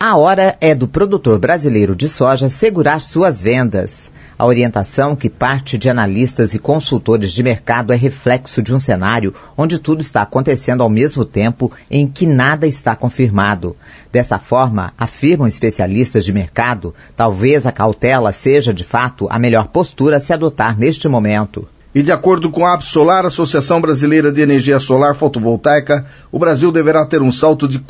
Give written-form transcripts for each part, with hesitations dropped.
A hora é do produtor brasileiro de soja segurar suas vendas. A orientação, que parte de analistas e consultores de mercado, é reflexo de um cenário onde tudo está acontecendo ao mesmo tempo em que nada está confirmado. Dessa forma, afirmam especialistas de mercado, talvez a cautela seja, de fato, a melhor postura a se adotar neste momento. E de acordo com a Absolar, Associação Brasileira de Energia Solar Fotovoltaica, o Brasil deverá ter um salto de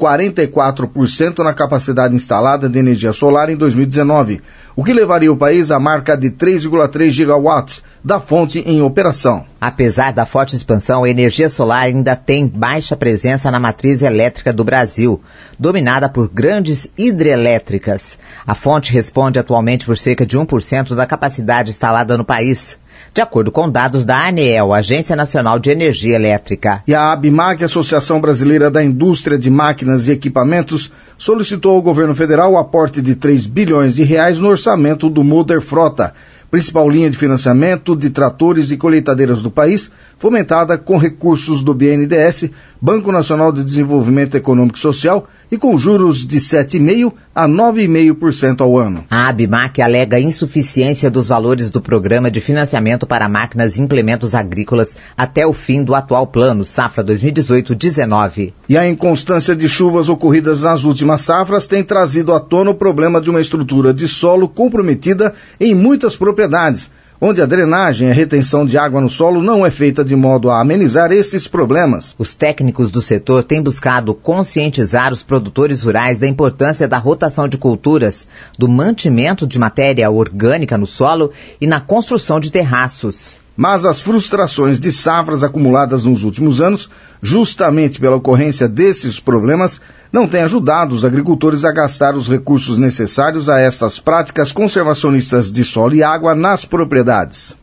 44% na capacidade instalada de energia solar em 2019, o que levaria o país à marca de 3,3 gigawatts da fonte em operação. Apesar da forte expansão, a energia solar ainda tem baixa presença na matriz elétrica do Brasil, dominada por grandes hidrelétricas. A fonte responde atualmente por cerca de 1% da capacidade instalada no país, de acordo com dados da ANEEL, Agência Nacional de Energia Elétrica. E a ABMAC, Associação Brasileira da Indústria de Máquinas e Equipamentos, solicitou ao governo federal o aporte de 3 bilhões de reais no orçamento do Moder Frota, principal linha de financiamento de tratores e colheitadeiras do país, fomentada com recursos do BNDES, Banco Nacional de Desenvolvimento Econômico e Social, e com juros de 7,5% a 9,5% ao ano. A ABMAC alega insuficiência dos valores do Programa de Financiamento para Máquinas e Implementos Agrícolas até o fim do atual plano, safra 2018-19. E a inconstância de chuvas ocorridas nas últimas safras tem trazido à tona o problema de uma estrutura de solo comprometida em muitas propriedades, onde a drenagem e a retenção de água no solo não é feita de modo a amenizar esses problemas. Os técnicos do setor têm buscado conscientizar os produtores rurais da importância da rotação de culturas, do mantimento de matéria orgânica no solo e na construção de terraços. Mas as frustrações de safras acumuladas nos últimos anos, justamente pela ocorrência desses problemas, não têm ajudado os agricultores a gastar os recursos necessários a estas práticas conservacionistas de solo e água nas propriedades.